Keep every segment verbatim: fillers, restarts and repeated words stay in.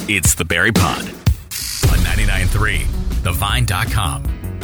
It's the Barry Pod on ninety-nine point three, the vine dot com.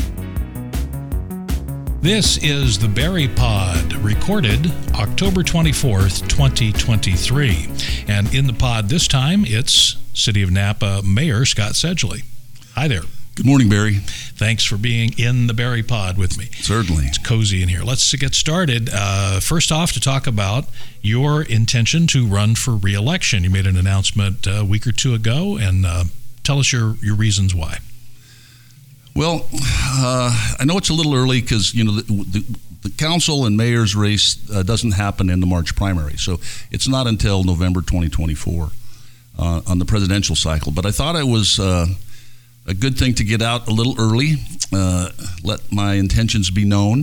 This is the Barry Pod, recorded October twenty-fourth, twenty twenty-three. And in the pod this time, it's City of Napa Mayor Scott Sedgley. Hi there. Good morning, Barry. Thanks for being in the Barry Pod with me. Certainly. It's cozy in here. Let's get started. Uh, first off, to talk about your intention to run for re-election. You made an announcement a week or two ago, and uh, tell us your, your reasons why. Well, uh, I know it's a little early because, you know, the, the, the council and mayor's race uh, doesn't happen in the March primary. So it's not until November twenty twenty-four uh, on the presidential cycle. But I thought it was uh, a good thing to get out a little early, uh, let my intentions be known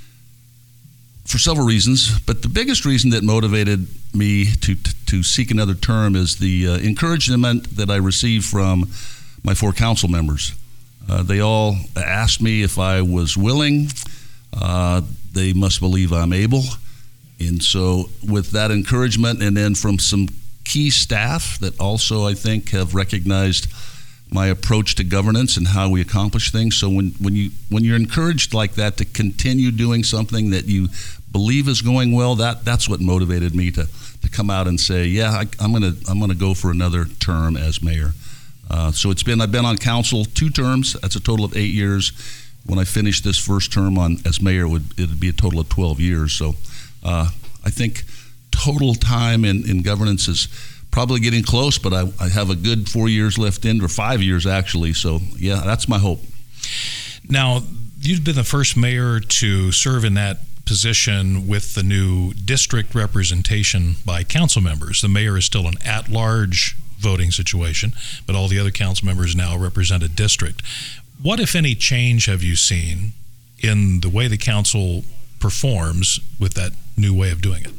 for several reasons. But the biggest reason that motivated me to, to seek another term is the uh, encouragement that I received from my four council members. Uh, they all asked me if I was willing. Uh, they must believe I'm able. And so with that encouragement, and then from some key staff that also, I think, have recognized my approach to governance and how we accomplish things. So when, when, you, when you're encouraged like that to continue doing something that you believe is going well, that, that's what motivated me to, to come out and say, yeah, I, I'm gonna I'm gonna go for another term as mayor. Uh, so it's been, I've been on council two terms. That's a total of eight years. When I finish this first term on as mayor, it would it'd be a total of twelve years. So uh, I think total time in, in governance is probably getting close, but I, I have a good four years left in, or five years actually. So yeah, that's my hope. Now, you've been the first mayor to serve in that position with the new district representation by council members. The mayor is still an at-large voting situation, but all the other council members now represent a district. What, if any, change have you seen in the way the council performs with that new way of doing it?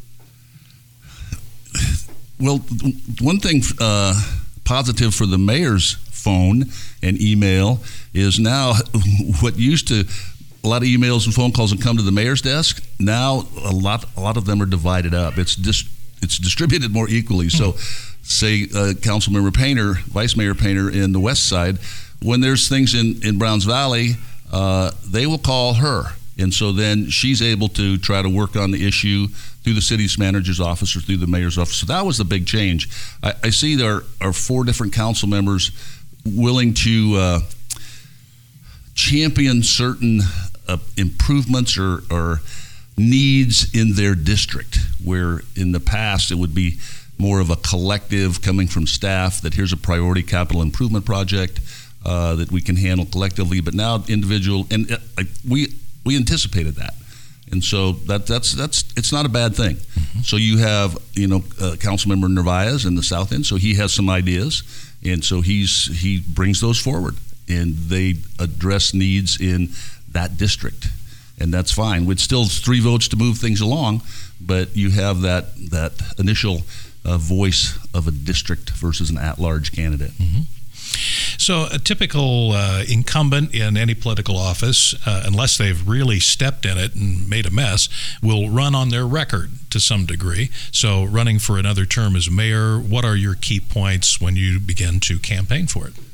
Well, one thing uh, positive for the mayor's phone and email is now what used to a lot of emails and phone calls would come to the mayor's desk. Now a lot a lot of them are divided up. It's just it's distributed more equally. So. Hmm. Say uh, Councilmember Painter, Vice Mayor Painter in the west side, when there's things in, in Browns Valley, uh, they will call her. And so then she's able to try to work on the issue through the city's manager's office or through the mayor's office. So that was the big change. I, I see there are four different council members willing to uh, champion certain uh, improvements or, or needs in their district, where in the past it would be more of a collective coming from staff that here's a priority capital improvement project uh, that we can handle collectively, but now individual, and uh, we we anticipated that, and so that that's that's it's not a bad thing. Mm-hmm. So you have you know uh, Councilmember Narvaez in the south end, so he has some ideas, and so he's he brings those forward, and they address needs in that district, and that's fine. With still three votes to move things along, but you have that that initial a voice of a district versus an at-large candidate. Mm-hmm. So a typical uh, incumbent in any political office, uh, unless they've really stepped in it and made a mess, will run on their record to some degree. So running for another term as mayor, what are your key points when you begin to campaign for it?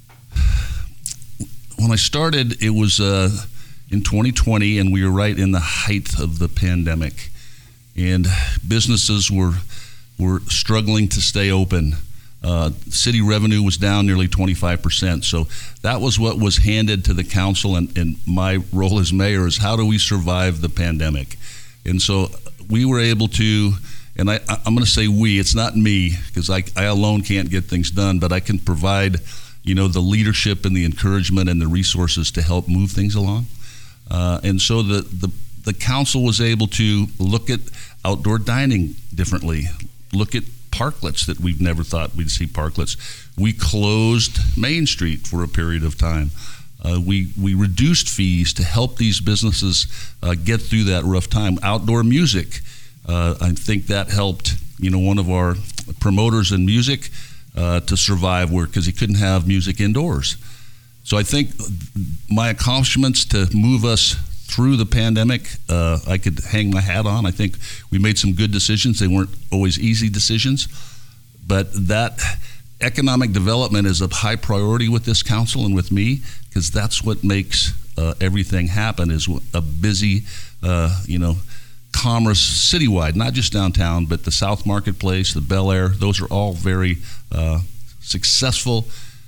When I started, it was uh, in twenty twenty, and we were right in the height of the pandemic. And businesses were We're struggling to stay open. Uh, city revenue was down nearly twenty-five percent. So that was what was handed to the council, and, and my role as mayor is how do we survive the pandemic? And so we were able to, and I, I'm going to say we, it's not me, because I, I alone can't get things done, but I can provide, you know, the leadership and the encouragement and the resources to help move things along. Uh, and so the, the, the council was able to look at outdoor dining differently, look at parklets that we've never thought we'd see parklets. We closed Main Street for a period of time. Uh, we we reduced fees to help these businesses uh, get through that rough time. Outdoor music, uh, I think that helped. You know, one of our promoters in music uh, to survive, where because he couldn't have music indoors. So I think my accomplishments to move us through the pandemic, uh, I could hang my hat on. I think we made some good decisions. They weren't always easy decisions, but that economic development is a high priority with this council and with me, because that's what makes uh, everything happen, is a busy, uh, you know, commerce citywide, not just downtown, but the South Marketplace, the Bel Air. Those are all very uh, successful,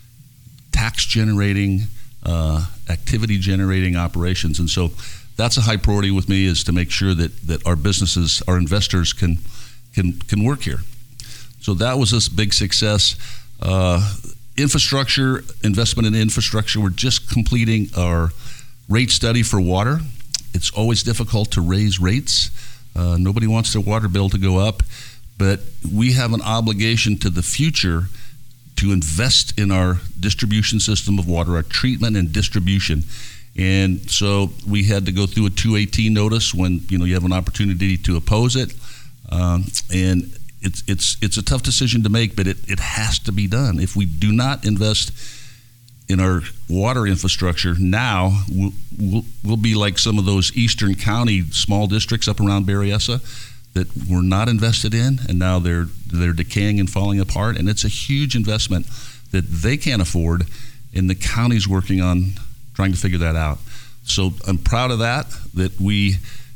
tax-generating, uh, activity-generating operations. And so that's a high priority with me, is to make sure that, that our businesses, our investors can, can, can work here. So that was a big success. Uh, infrastructure, investment in infrastructure, we're just completing our rate study for water. It's always difficult to raise rates. Uh, nobody wants their water bill to go up, but we have an obligation to the future to invest in our distribution system of water, our treatment and distribution. And so we had to go through a two eighteen notice when, you know, you have an opportunity to oppose it. Um, and it's it's it's a tough decision to make, but it, it has to be done. If we do not invest in our water infrastructure now, we'll, we'll, we'll be like some of those eastern county small districts up around Berryessa that were not invested in, and now they're they're decaying and falling apart. And it's a huge investment that they can't afford, and the county's working on trying to figure that out. So I'm proud of that, that we,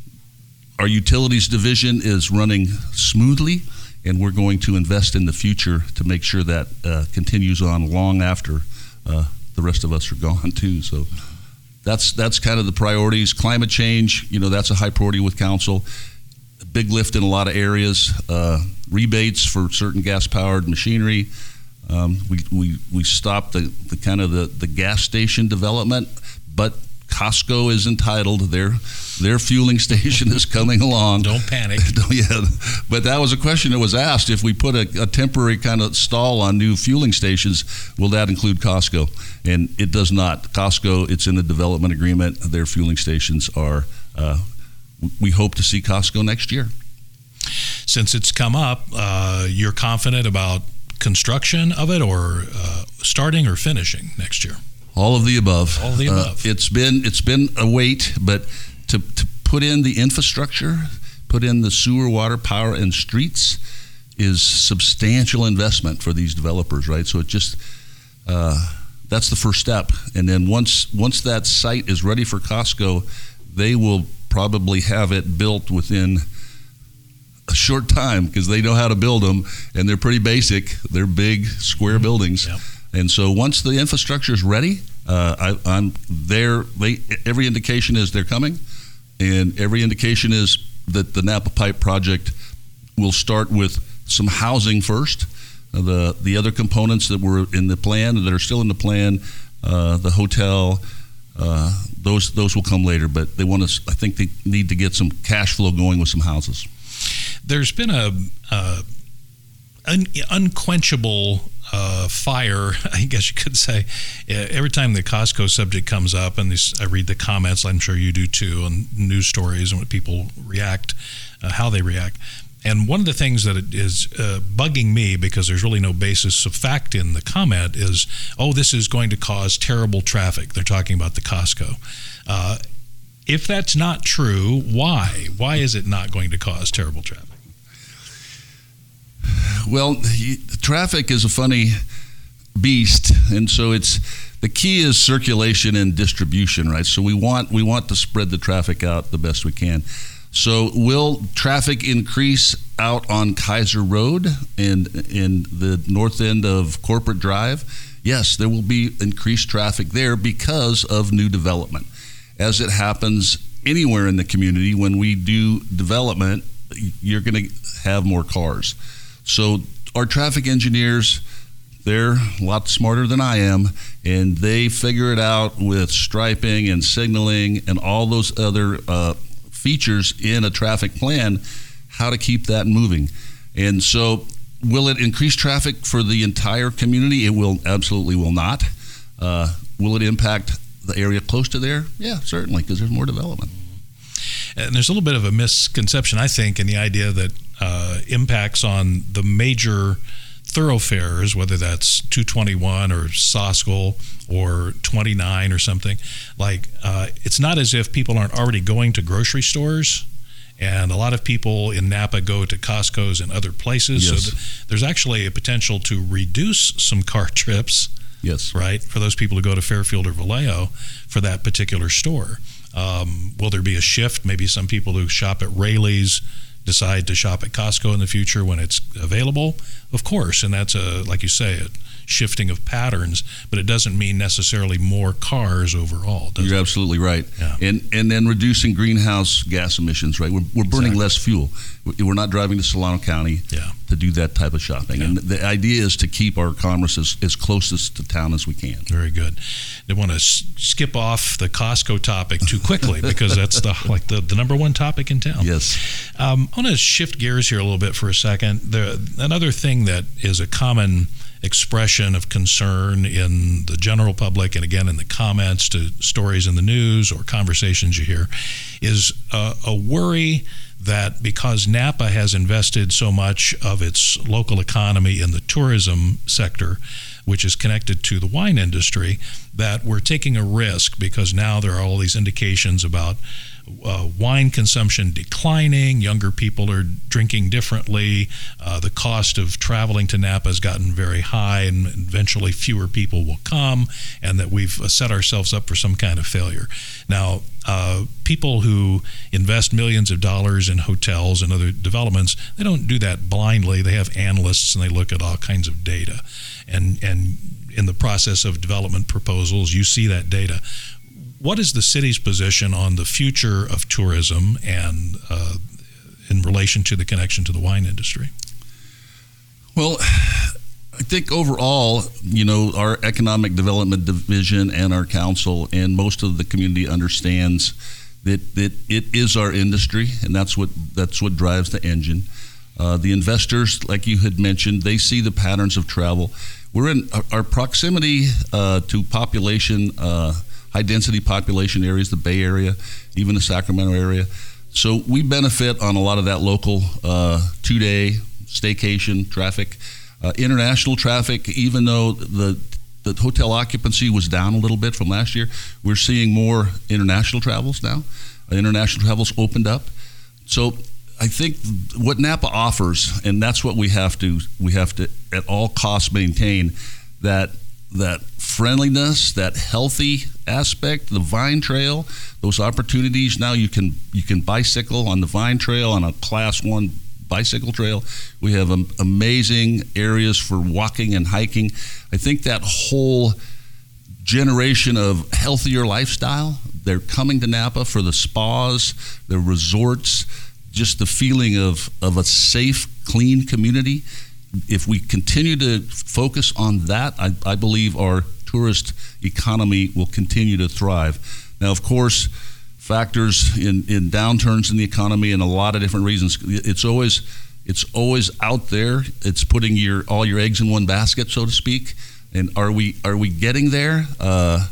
our utilities division is running smoothly, and we're going to invest in the future to make sure that uh, continues on long after uh, the rest of us are gone too. So that's that's kind of the priorities. Climate change, you know, that's a high priority with council. A big lift in a lot of areas. Uh, rebates for certain gas-powered machinery. Um, we, we we stopped the, the kind of the, the gas station development, but Costco is entitled. Their their fueling station is coming along. Don't panic. Yeah, but that was a question that was asked. If we put a, a temporary kind of stall on new fueling stations, will that include Costco? And it does not. Costco, it's in the development agreement. Their fueling stations are. Uh, we hope to see Costco next year. Since it's come up, uh, you're confident about construction of it, or uh, starting or finishing next year? All of the above. All of the above. Uh, it's been it's been a wait, but to, to put in the infrastructure, put in the sewer, water, power, and streets is substantial investment for these developers, right? So it just uh, that's the first step, and then once once that site is ready for Costco, they will probably have it built within a short time, because they know how to build them, and they're pretty basic. They're big square mm-hmm. buildings. Yep. And so once the infrastructure is ready, uh, I, I'm there. They, every indication is they're coming, and every indication is that the Napa Pipe project will start with some housing first. Uh, the the other components that were in the plan, that are still in the plan, uh, the hotel, uh, those those will come later. But they want to. I think they need to get some cash flow going with some houses. There's been a uh, un- unquenchable uh, fire, I guess you could say. Every time the Costco subject comes up, and these, I read the comments, I'm sure you do too, on news stories and what people react, uh, how they react. And one of the things that is uh, bugging me, because there's really no basis of fact in the comment, is, oh, this is going to cause terrible traffic. They're talking about the Costco. Uh, if that's not true, why? Why is it not going to cause terrible traffic? Well, traffic is a funny beast, and so it's the key is circulation and distribution, right? So we want we want to spread the traffic out the best we can. So will traffic increase out on Kaiser Road and in the north end of Corporate Drive? Yes, there will be increased traffic there because of new development. As it happens anywhere in the community, when we do development, you're going to have more cars. So our traffic engineers, they're a lot smarter than I am, and they figure it out with striping and signaling and all those other uh, features in a traffic plan, how to keep that moving. And so will it increase traffic for the entire community? It will absolutely will not. Uh, will it impact the area close to there? Yeah, certainly, because there's more development. And there's a little bit of a misconception, I think, in the idea that uh, impacts on the major thoroughfares, whether that's two twenty-one or Soskel or twenty-nine or something, like uh, it's not as if people aren't already going to grocery stores And a lot of people in Napa go to Costco's and other places. Yes. So th- there's actually a potential to reduce some car trips, Yes. right, for those people who go to Fairfield or Vallejo for that particular store. Um, will there be a shift? Maybe some people who shop at Raley's decide to shop at Costco in the future when it's available? Of course, and that's, a like you say, a shifting of patterns, but it doesn't mean necessarily more cars overall, does You're it? absolutely right. Yeah. And and then reducing greenhouse gas emissions, right? We're, we're burning Exactly. less fuel. We're not driving to Solano County Yeah. to do that type of shopping. Yeah. And the idea is to keep our commerce as, as closest to town as we can. Very good. They want to s- skip off the Costco topic too quickly because that's the like the, the number one topic in town. Yes. Um, I want to shift gears here a little bit for a second. The, another thing that is a common expression of concern in the general public and again in the comments to stories in the news or conversations you hear is uh, a worry that because Napa has invested so much of its local economy in the tourism sector, which is connected to the wine industry, that we're taking a risk because now there are all these indications about uh, wine consumption declining, younger people are drinking differently, uh, the cost of traveling to Napa has gotten very high, and eventually fewer people will come, and that we've set ourselves up for some kind of failure. Now, uh, people who invest millions of dollars in hotels and other developments, they don't do that blindly. They have analysts and they look at all kinds of data. And, and in the process of development proposals, you see that data. What is the city's position on the future of tourism and uh, in relation to the connection to the wine industry? Well, I think overall, you know, our economic development division and our council and most of the community understands that, that it is our industry, and that's what that's what drives the engine. Uh, the investors, like you had mentioned, they see the patterns of travel. We're in our, our proximity uh, to population, uh, high-density population areas, the Bay Area, even the Sacramento area. So we benefit on a lot of that local uh, two-day staycation traffic. Uh, international traffic, even though the the hotel occupancy was down a little bit from last year, we're seeing more international travels now. Uh, international travels opened up. So I think what Napa offers, and that's what we have to we have to at all costs maintain, that that friendliness, that healthy aspect, the Vine Trail, those opportunities. Now you can you can bicycle on the Vine Trail on a class one bicycle trail. We have um, amazing areas for walking and hiking. I think that whole generation of healthier lifestyle, they're coming to Napa for the spas, the resorts, just the feeling of, of a safe, clean community. If we continue to focus on that, I, I believe our tourist economy will continue to thrive. Now, of course, factors in, in downturns in the economy and a lot of different reasons. It's always it's always out there. It's putting your all your eggs in one basket, so to speak. And are we are we getting there? Uh,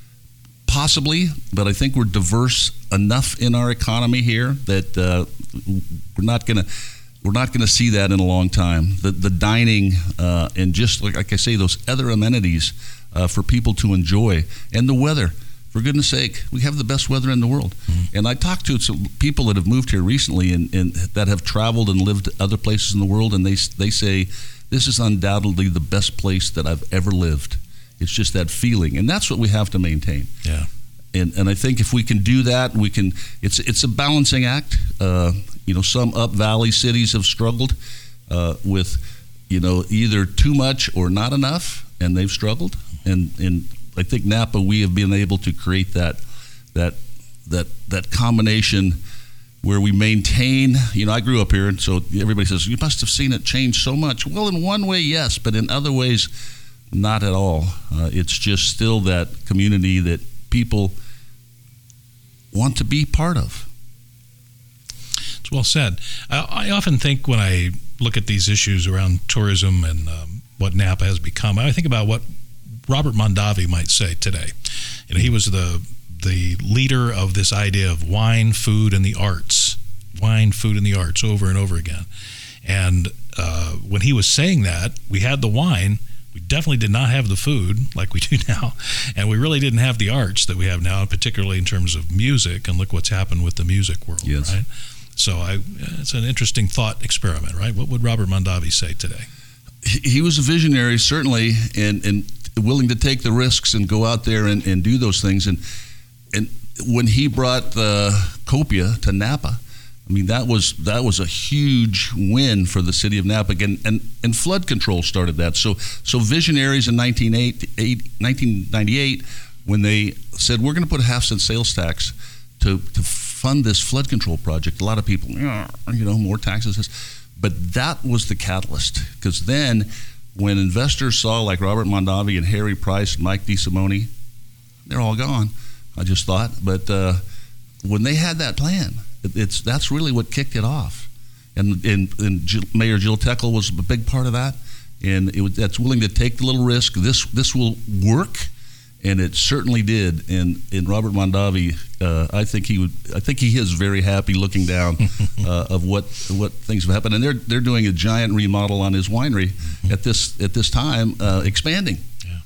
possibly, but I think we're diverse enough in our economy here that uh, we're not gonna we're not gonna see that in a long time. The the dining uh, and just like, like I say, those other amenities uh, for people to enjoy, and the weather. For goodness sake, we have the best weather in the world. Mm-hmm. And I talked to some people that have moved here recently and, and that have traveled and lived other places in the world, and they they say, this is undoubtedly the best place that I've ever lived. It's just that feeling, and that's what we have to maintain. Yeah. And and I think if we can do that, we can. It's it's a balancing act. Uh, you know, some up valley cities have struggled uh, with, you know, either too much or not enough, and they've struggled. And and I think Napa, we have been able to create that that that that combination where we maintain. You know, I grew up here, and so everybody says you must have seen it change so much. Well, in one way, yes, but in other ways, not at all. Uh, it's just still that community that people want to be part of. It's well said. I, I often think when I look at these issues around tourism and um, what Napa has become, I think about what Robert Mondavi might say today. You know, he was the the leader of this idea of wine, food, and the arts. Wine, food, and the arts over and over again. And uh, when he was saying that, we had the wine. We definitely did not have the food like we do now. And we really didn't have the arts that we have now, particularly in terms of music. And look what's happened with the music world, yes. right? So I, it's an interesting thought experiment, right? What would Robert Mondavi say today? He was a visionary, certainly, and, and willing to take the risks and go out there and, and do those things. And and when he brought uh, Copia to Napa, I mean, that was that was a huge win for the city of Napa, and and, and flood control started that. So so visionaries in nineteen ninety-eight, when they said we're going to put a half cent sales tax to to fund this flood control project, a lot of people, you know, more taxes. But that was the catalyst, because then when investors saw like Robert Mondavi and Harry Price and Mike DeSimone, they're all gone, I just thought. But uh, when they had that plan, it, it's that's really what kicked it off. And, and, and Jill, Mayor Jill Teckle was a big part of that. And it was, that's willing to take the little risk. This this will work. And it certainly did. And, and Robert Mondavi, uh, I think he would. I think he is very happy looking down uh, of what what things have happened. And they're they're doing a giant remodel on his winery mm-hmm. at this at this time, uh, expanding. Yeah.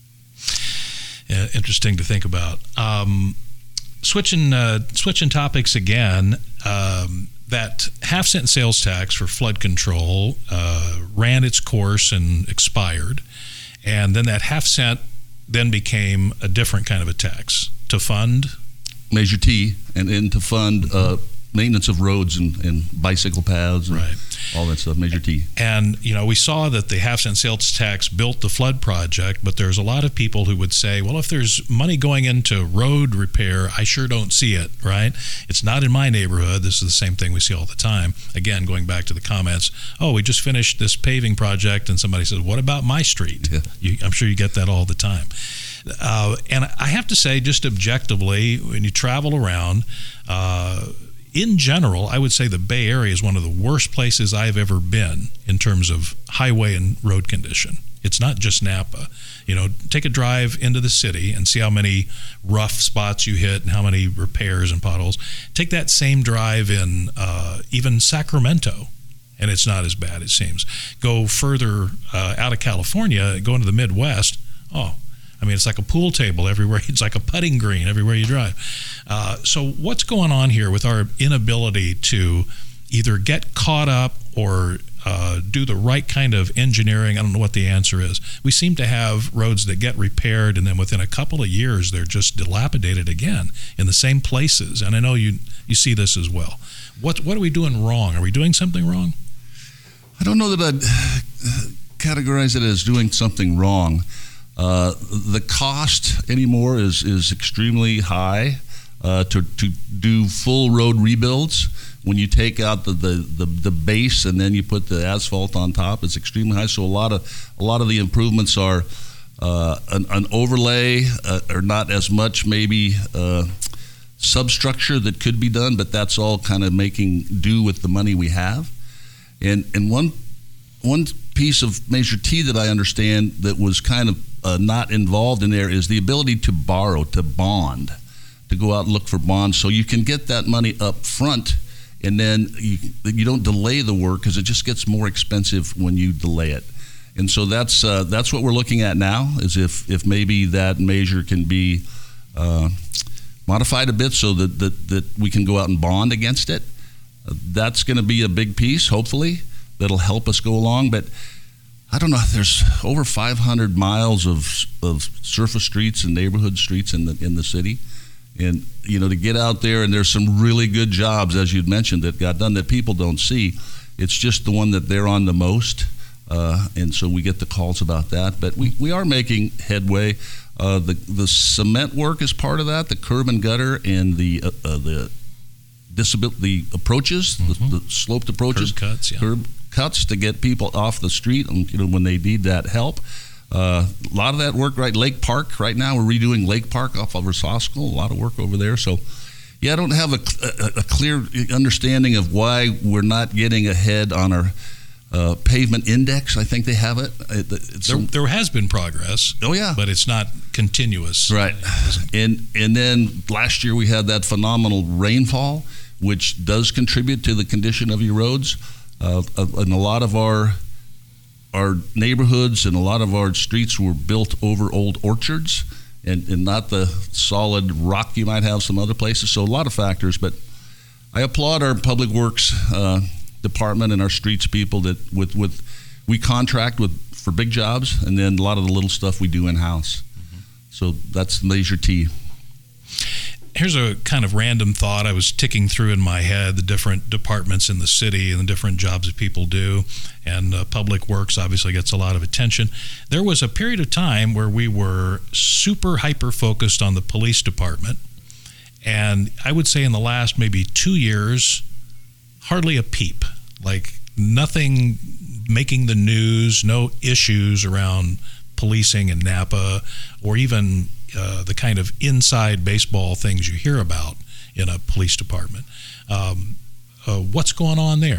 yeah, interesting to think about. Um, switching uh, switching topics again. Um, that half cent sales tax for flood control uh, ran its course and expired, and then that half cent then became a different kind of a tax to fund Measure T, and, and to fund uh, maintenance of roads and, and bicycle paths and right. all that stuff, Measure T. And, you know, we saw that the half cent sales tax built the flood project, but there's a lot of people who would say, well, if there's money going into road repair, I sure don't see it, right? It's not in my neighborhood. This is the same thing we see all the time. Again, going back to the comments, oh, we just finished this paving project, and somebody says, what about my street? Yeah. You, I'm sure you get that all the time. Uh, and I have to say, just objectively, when you travel around, uh, in general, I would say the Bay Area is one of the worst places I've ever been in terms of highway and road condition. It's not just Napa. You know, take a drive into the city and see how many rough spots you hit and how many repairs and potholes. Take that same drive in uh, even Sacramento, and it's not as bad, it seems. Go further uh, out of California, go into the Midwest. Oh, I mean, it's like a pool table everywhere. It's like a putting green everywhere you drive. Uh, so what's going on here with our inability to either get caught up or uh, do the right kind of engineering? I don't know what the answer is. We seem to have roads that get repaired, and then within a couple of years, they're just dilapidated again in the same places. And I know you you see this as well. What, what are we doing wrong? Are we doing something wrong? I don't know that I'd categorize it as doing something wrong. Uh, the cost anymore is, is extremely high uh, to, to do full road rebuilds. When you take out the, the, the, the base and then you put the asphalt on top, it's extremely high. So a lot of a lot of the improvements are uh, an, an overlay uh, or not as much maybe uh, substructure that could be done, but that's all kind of making do with the money we have. And and one one piece of Measure T that I understand that was kind of uh, not involved in there is the ability to borrow, to bond, to go out and look for bonds, so you can get that money up front, and then you, you don't delay the work, because it just gets more expensive when you delay it. And so that's uh, that's what we're looking at now, is if if maybe that measure can be uh, modified a bit so that, that that we can go out and bond against it. Uh, that's going to be a big piece, hopefully, that'll help us go along. But I don't know, there's over five hundred miles of of surface streets and neighborhood streets in the in the city. And, you know, to get out there, and there's some really good jobs, as you'd mentioned, that got done that people don't see. It's just the one that they're on the most. Uh, and so we get the calls about that. But we, we are making headway. Uh, the the cement work is part of that, the curb and gutter, and the uh, uh, the disability the approaches, mm-hmm. the, the sloped approaches, curb cuts, yeah. curb cuts to get people off the street, and, you know, when they need that help. Uh, a lot of that work, right? Lake Park, right now we're redoing Lake Park off of Rosasco. A lot of work over there. So, yeah, I don't have a, a, a clear understanding of why we're not getting ahead on our uh, pavement index. I think they have it. it it's there, there has been progress. Oh, yeah. But it's not continuous. Right. And, and then last year we had that phenomenal rainfall, which does contribute to the condition of your roads. Uh, and a lot of our our neighborhoods and a lot of our streets were built over old orchards and, and not the solid rock you might have some other places. So a lot of factors, but I applaud our public works uh, department and our streets people that with with we contract with for big jobs, and then a lot of the little stuff we do in house. Mm-hmm. So that's Measure T. Here's a kind of random thought. I was ticking through in my head the different departments in the city and the different jobs that people do, and uh, public works obviously gets a lot of attention. There was a period of time where we were super hyper focused on the police department, and I would say in the last maybe two years, hardly a peep. Like nothing making the news, no issues around policing in Napa, or even uh, the kind of inside baseball things you hear about in a police department. Um, uh, what's going on there?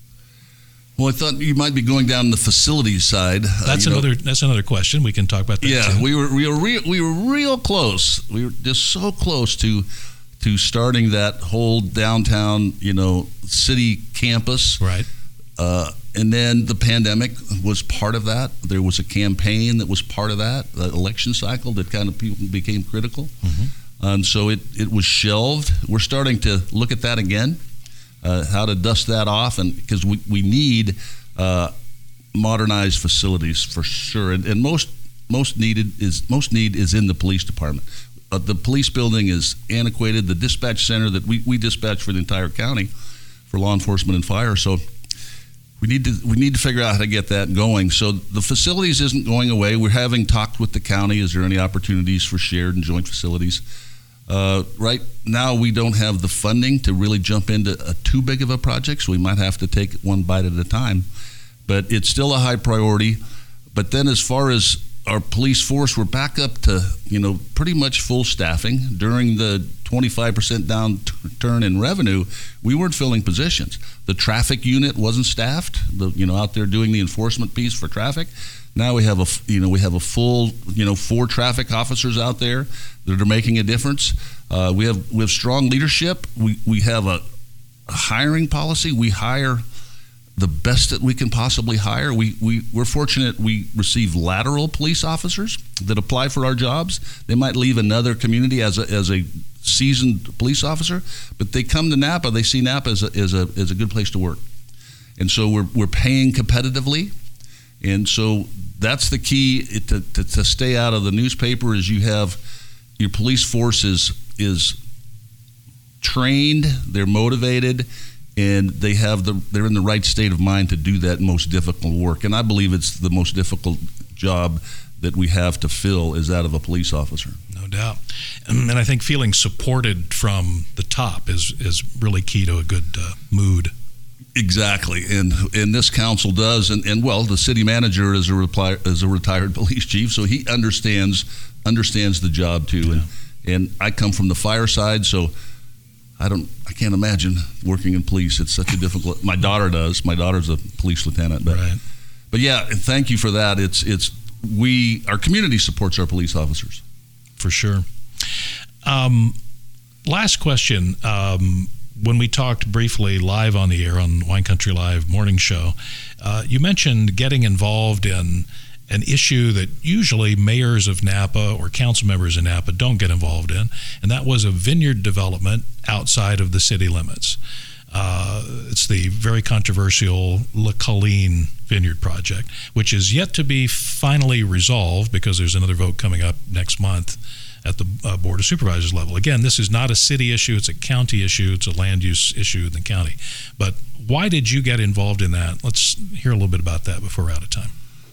Well, I thought you might be going down the facilities side. That's uh, another. Know. That's another question. We can talk about that. Yeah, too. we were we were real, we were real close. We were just so close to to starting that whole downtown, you know, city campus. Right. Uh, and then the pandemic was part of that. There was a campaign that was part of that, the election cycle that kind of people became critical. Mm-hmm. And so it, it was shelved. We're starting to look at that again, uh, how to dust that off, and because we, we need uh, modernized facilities for sure. And, and most most needed is most need is in the police department. Uh, the police building is antiquated. The dispatch center that we, we dispatch for the entire county for law enforcement and fire. So We need to we need to figure out how to get that going. So the facilities isn't going away. We're having talked with the county. Is there any opportunities for shared and joint facilities? Uh, right now, we don't have the funding to really jump into a too big of a project, so we might have to take it one bite at a time. But it's still a high priority. But then, as far as our police force, we're back up to you know pretty much full staffing. During the twenty-five percent downturn in revenue, we weren't filling positions. The traffic unit wasn't staffed, the, you know, out there doing the enforcement piece for traffic. Now we have a, you know, we have a full, you know, four traffic officers out there that are making a difference. Uh, we have we have strong leadership. We we have a, a hiring policy. We hire the best that we can possibly hire. We, we, we're fortunate we receive lateral police officers that apply for our jobs. They might leave another community as a, as a seasoned police officer, but they come to Napa, they see Napa as a, as a, as a good place to work. And so we're, we're paying competitively. And so that's the key to, to, to stay out of the newspaper is you have your police force is, is trained, they're motivated, and they have the they're in the right state of mind to do that most difficult work. And I believe it's the most difficult job that we have to fill is that of a police officer. No doubt. And I think feeling supported from the top is is really key to a good uh, mood. Exactly, and and this council does, and, and well, the city manager is a reply, is a retired police chief, so he understands understands the job too. Yeah. And and I come from the fire side, so I don't I can't imagine working in police. It's such a difficult. My daughter does. My daughter's a police lieutenant, but right. but yeah, thank you for that. It's it's we our community supports our police officers for sure. Um, last question. Um, when we talked briefly live on the air on Wine Country Live morning show, uh, you mentioned getting involved in an issue that usually mayors of Napa or council members in Napa don't get involved in, and that was a vineyard development outside of the city limits. Uh, it's the very controversial La Colleen Vineyard project, which is yet to be finally resolved because there's another vote coming up next month at the uh, Board of Supervisors level. Again, this is not a city issue, it's a county issue, it's a land use issue in the county. But why did you get involved in that? Let's hear a little bit about that before we're out of time.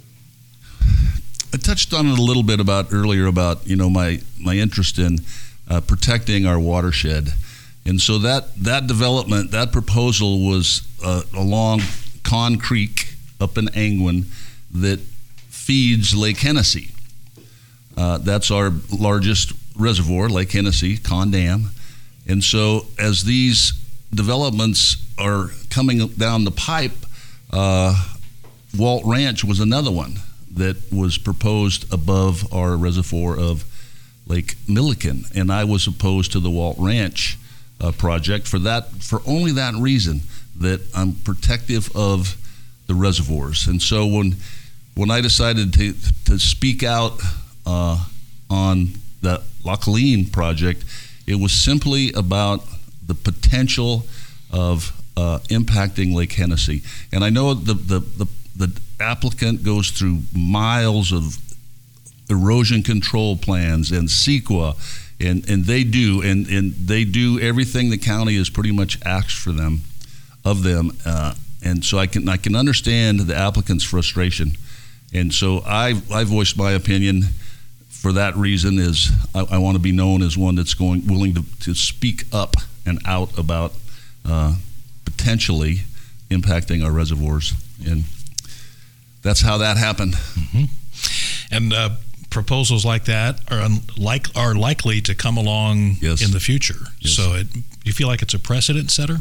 I touched on it a little bit about earlier about you know my my interest in uh, protecting our watershed, and so that that development that proposal was uh, along Con Creek up in Angwin that feeds Lake Hennessy. Uh, that's our largest reservoir, Lake Hennessy, Con Dam, and so as these developments are coming down the pipe, uh, Walt Ranch was another one that was proposed above our reservoir of Lake Milliken, and I was opposed to the Walt Ranch uh, project for that for only that reason, that I'm protective of the reservoirs. And so when when I decided to to speak out uh, on the La Colleen project, it was simply about the potential of uh, impacting Lake Hennessy. And I know the, the, the, the applicant goes through miles of erosion control plans and CEQA, and, and they do, and, and they do everything the county has pretty much asked for them, of them. Uh, and so I can I can understand the applicant's frustration. And so I I voiced my opinion for that reason. Is I, I want to be known as one that's going willing to, to speak up and out about uh, potentially impacting our reservoirs, and that's how that happened. Mm-hmm. And uh, proposals like that are un- like are likely to come along yes. in the future. Yes. So, it, you feel like it's a precedent setter?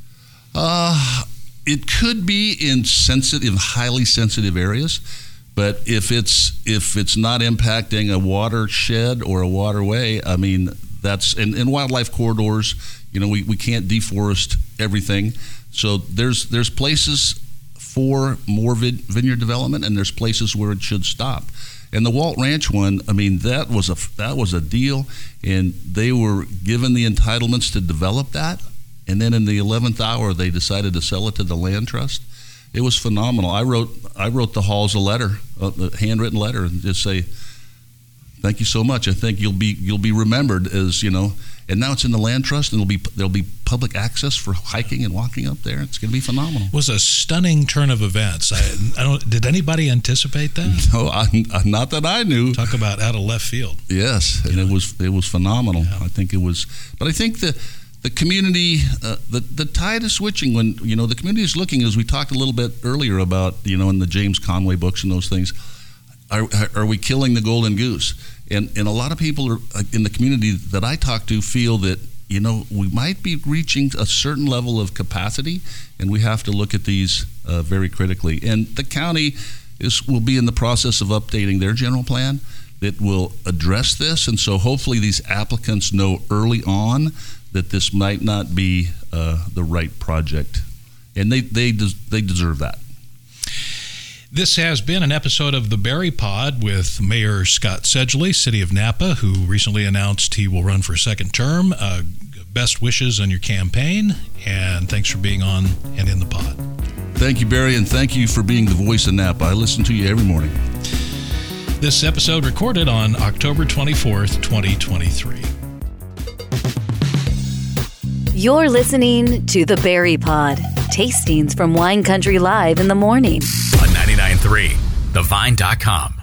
Uh, it could be in sensitive, highly sensitive areas, but if it's if it's not impacting a watershed or a waterway, I mean, that's in, in wildlife corridors. You know, we, we can't deforest everything, so there's there's places for more vid, vineyard development, and there's places where it should stop. And the Walt Ranch one, I mean, that was a that was a deal, and they were given the entitlements to develop that. And then in the eleventh hour, they decided to sell it to the land trust. It was phenomenal. I wrote I wrote the Halls a letter, a handwritten letter, and just say, "Thank you so much. I think you'll be you'll be remembered as, you know." And now it's in the land trust, and there'll be there'll be public access for hiking and walking up there. It's going to be phenomenal. It was a stunning turn of events. I, I don't. Did anybody anticipate that? No, I, not that I knew. Talk about out of left field. Yes, and it was it was phenomenal. Yeah. I think it was, but I think the. The community, uh, the the tide is switching. When you know the community is looking, as we talked a little bit earlier about, you know, in the James Conway books and those things. Are are we killing the golden goose? And and a lot of people are, in the community that I talk to feel that, you know, we might be reaching a certain level of capacity, and we have to look at these uh, very critically. And the county is will be in the process of updating their general plan that will address this. And so hopefully these applicants know early on that this might not be uh, the right project, and they they des- they deserve that. This has been an episode of the Barry Pod with Mayor Scott Sedgley, City of Napa, who recently announced he will run for a second term. Uh, best wishes on your campaign, and thanks for being on and in the pod. Thank you, Barry, and thank you for being the voice of Napa. I listen to you every morning. This episode recorded on October twenty-fourth, twenty twenty-three. You're listening to the Barry Pod, tastings from Wine Country Live in the morning. On ninety-nine point three, the vine dot com.